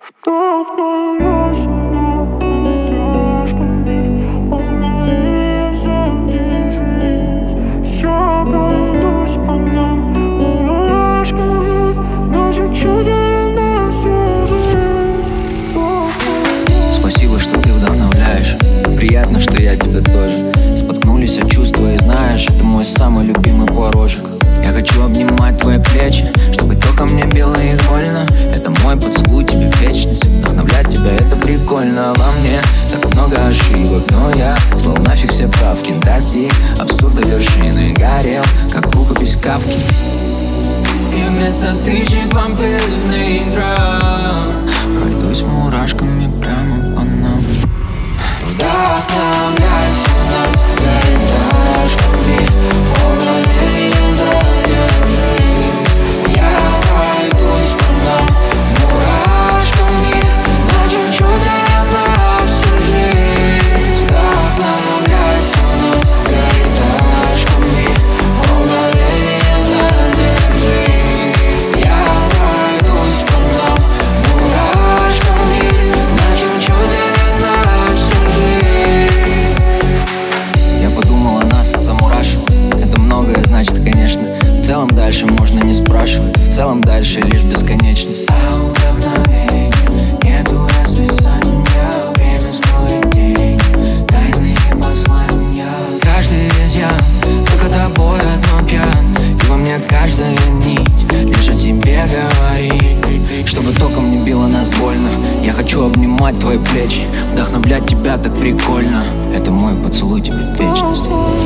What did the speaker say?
Спасибо, что ты вдохновляешь. Приятно, что я тебя тоже. Споткнулись от чувства и знаешь, это мой самый любимый порожек. Я хочу обнимать твои плечи, чтобы только мне било их больно. Это мой поцелуй тебе в вечность. Вдохновлять тебя это прикольно. Во мне так много ошибок, но я слал нафиг все правки. Достиг абсурда вершины, горел, как рукопись Кафки. И вместо тысяч помпезных драм пройдусь мурашками прямо по нам. Вдохновляйся многоэтажками, полновесие задержись. Я пройдусь по нам мурашками, начерчу тебя на всю жизнь. Вдохновляйся многоэтажками, полновесие задержись. Я пройдусь по нам мурашками, начерчу тебя на всю жизнь. Я подумал о нас, замурашил. Это многое значит, конечно. В целом дальше можно не спрашивать. В целом дальше лишь бесконечность. А у вдохновения нету расписания. Время строит день, тайные послания. Каждый изъян, только тобой одно пьян. И во мне каждая нить лишь о тебе говорит. Чтобы током не било нас больно. Я хочу обнимать твои плечи, вдохновлять тебя так прикольно. Это мой поцелуй тебе в вечность.